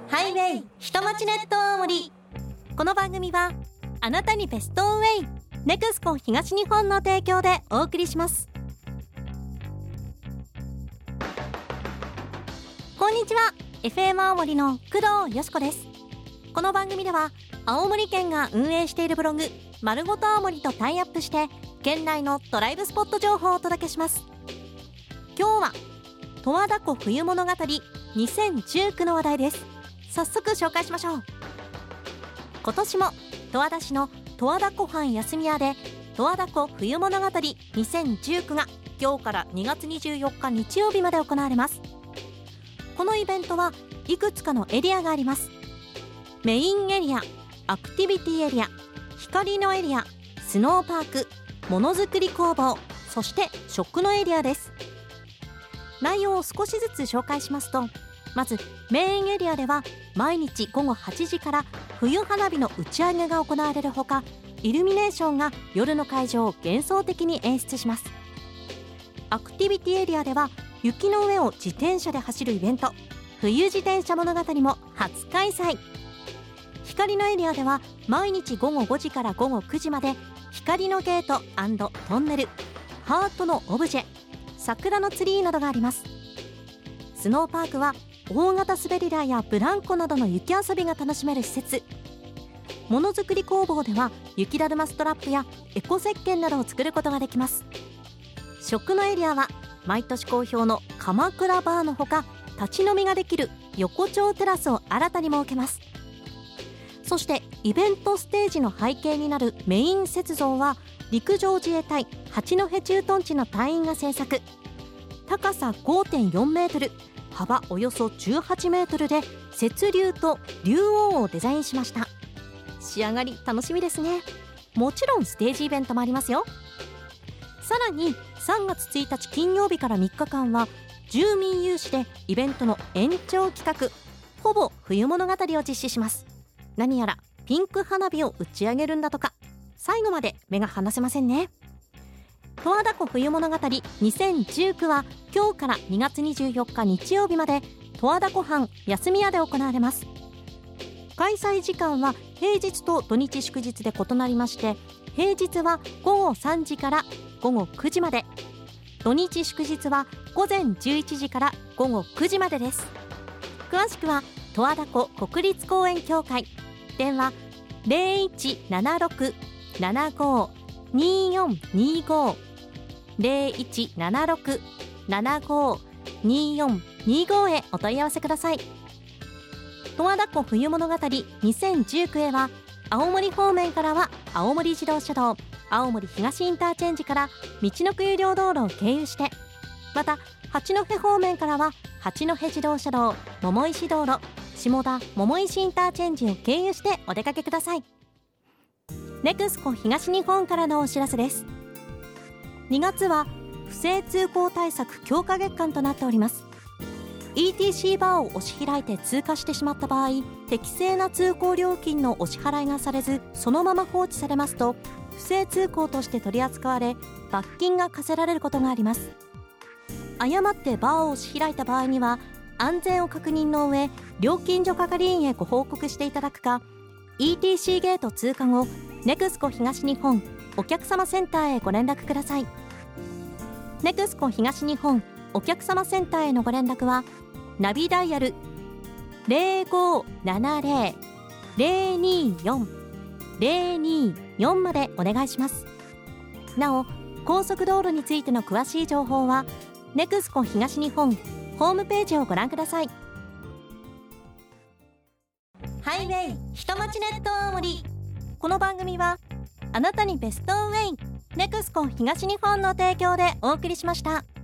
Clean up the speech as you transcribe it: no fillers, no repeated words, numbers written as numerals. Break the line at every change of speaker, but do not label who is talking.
ハイウェイ下町ネット大森。この番組はあなたにベストウェイネクスコ東日本の提供でお送りします。こんにちは、 FM 青森の工藤よしこです。この番組では青森県が運営しているブログまるごと青森とタイアップして県内のドライブスポット情報をお届けします。今日は十和田湖冬物語2019の話題です。早速紹介しましょう。今年も十和田市の十和田湖畔休み屋で十和田湖冬物語2019が今日から2月24日日曜日まで行われます。このイベントはいくつかのエリアがあります。メインエリア、アクティビティエリア、光のエリア、スノーパーク、ものづくり工房、そして食のエリアです。内容を少しずつ紹介しますと、まずメインエリアでは毎日午後8時から冬花火の打ち上げが行われるほか、イルミネーションが夜の会場を幻想的に演出します。アクティビティエリアでは雪の上を自転車で走るイベント、冬自転車物語も初開催。光のエリアでは毎日午後5時から午後9時まで光のゲート&トンネル、ハートのオブジェ、桜のツリーなどがあります。スノーパークは大型滑り台やブランコなどの雪遊びが楽しめる施設。ものづくり工房では雪だるまストラップやエコ石鹸などを作ることができます。食のエリアは毎年好評の鎌倉バーのほか、立ち飲みができる横丁テラスを新たに設けます。そしてイベントステージの背景になるメイン雪像は陸上自衛隊八戸駐屯地の隊員が制作。高さ 5.4 メートル、幅およそ18メートルで雪竜と竜王をデザインしました。仕上がり楽しみですね。もちろんステージイベントもありますよ。さらに3月1日金曜日から3日間は住民有志でイベントの延長企画、ほぼ冬物語を実施します。何やらピンク花火を打ち上げるんだとか、最後まで目が離せませんね。十和田湖冬物語2019は今日から2月24日日曜日まで十和田湖畔休み屋で行われます。開催時間は平日と土日祝日で異なりまして、平日は午後3時から午後9時まで、土日祝日は午前11時から午後9時までです。詳しくは十和田湖国立公園協会、電話 0176-75-2425 0176-75-2425 へお問い合わせください。十和田湖冬物語2019へは青森方面からは青森自動車道青森東インターチェンジから道のく有料道路を経由して、また八戸方面からは八戸自動車道桃石道路下田桃石インターチェンジを経由してお出かけください。ネクスコ東日本からのお知らせです。2月は不正通行対策強化月間となっております。 ETC バーを押し開いて通過してしまった場合、適正な通行料金のお支払いがされずそのまま放置されますと、不正通行として取り扱われ罰金が課せられることがあります。誤ってバーを押し開いた場合には安全を確認の上、料金所係員へご報告していただくか、 ETC ゲート通過後ネクスコ東日本お客様センターへご連絡ください。ネクスコ東日本お客様センターへのご連絡はナビダイヤル 0570-024-024 までお願いします。なお、高速道路についての詳しい情報はネクスコ東日本ホームページをご覧ください。ハイウェイ下町ネット大森。この番組はあなたにベストウェイネクスコ東日本の提供でお送りしました。